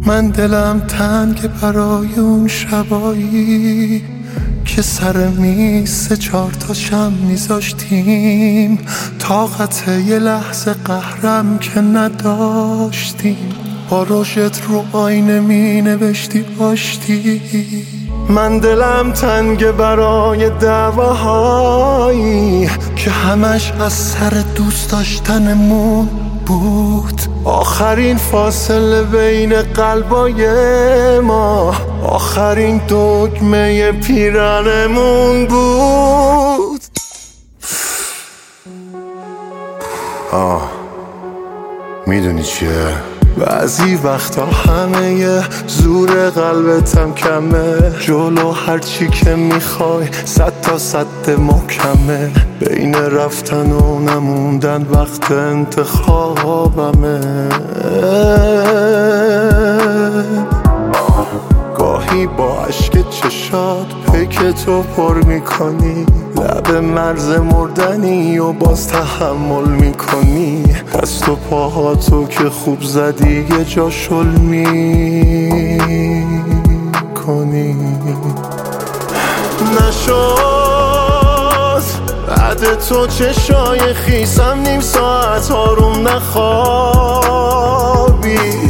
من دلم تنگ برای اون شبایی که سر میز 4 تا شم میذاشتیم، طاقت یه لحظه قهرم که نداشتیم، با رشت رو آینه می نوشتی آشتی. من دلم تنگ برای دعواهایی که همش از سر دوست داشتنمون بود، آخرین فاصله بین قلبای ما، آخرین دگمه پیرنمون بود. میدونی چیه؟ بعضی وقتا همه زور قلبتم کمه، جلو هرچی که میخوای 100 تا 100 محکمه، بین رفتن و نموندن وقت انتخابمه. گاهی با عشق چشات پیک تو پر میکنی، لب مرز مردنی و باز تحمل میکنی، دست و پاهاتو که خوب زدی یه جا شل میکنی. نشد بعد تو چشای خیسم نیم ساعت آروم نخوابید،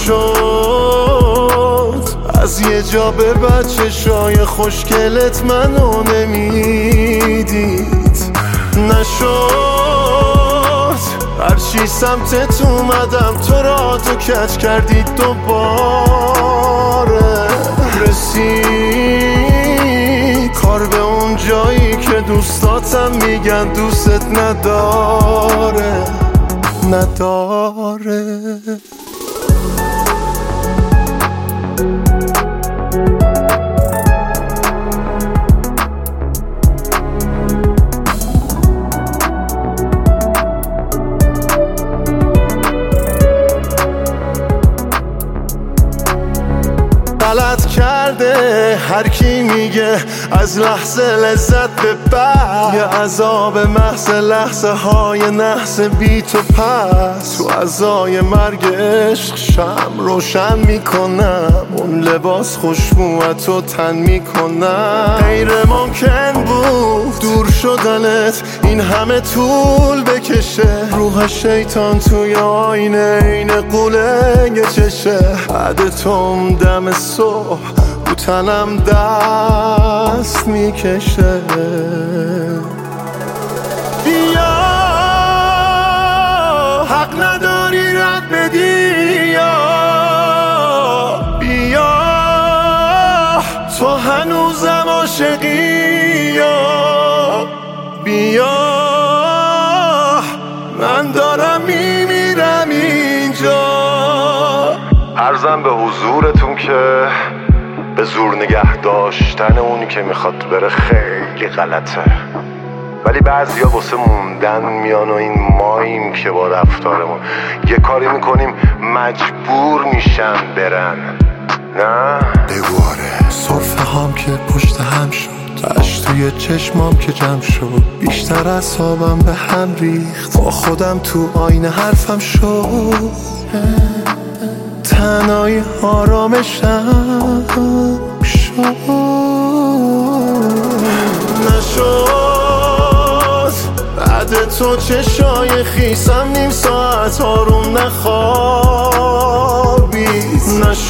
نشد از یه جا به بعد چشای خوشگلت منو نمیدید، نشد هرچی سمتت اومدم تو را تو کج کردید دوباره، رسید کار به اون جایی که دوستاتم میگن دوستت نداره. غلط کرده هر کی میگه از لحظه لذت به بعد، یه عذاب محض لحظه های نحس بی تو پس، تو عزای مرگ عشق شم روشن میکنم، اون لباس خوشبوتو تن میکنم. غیر ممکن بود دور شدنت این همه طول بکشه، روح شیطان توی آینه این قوله یه چشه، بعد توم دم صبح رو تنم دست میکشه. بیا حق نداری رد بدی، بیا تو هنوزم عاشقی، بیا من دارم میمیرم اینجا. عرضم به حضورتون که به زور نگه داشتن اونی که میخواد بره خیلی غلطه، ولی بعضیا واسه موندن میان و این ماییم که با رفتارمون یه کاری میکنیم مجبور میشن برن. نه بگواره صرفه هم که پشت هم شد، اش توی چشمام که جمع شد، بیشتر اعصابم به هم ریخت، با خودم تو آینه حرفم شد، تنهایی آرامشم شد. نشد بعد تو چشای خیسم نیم ساعت آروم نخوابید،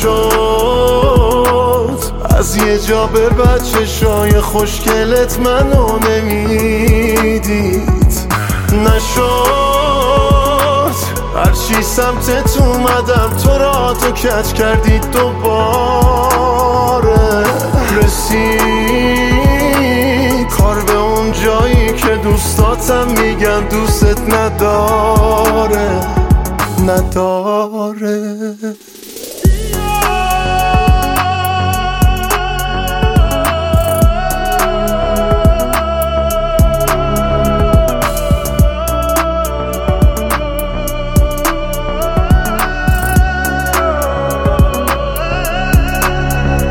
نشد از یه جا به بعد چشای خوشگلت منو نمیدید، نشد هرچی سمتت اومدم تو را تو کج کردید دوباره، رسید کار به اون جایی که دوستاتم میگن دوستت نداره.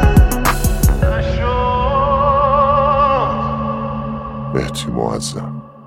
مهدی معظم.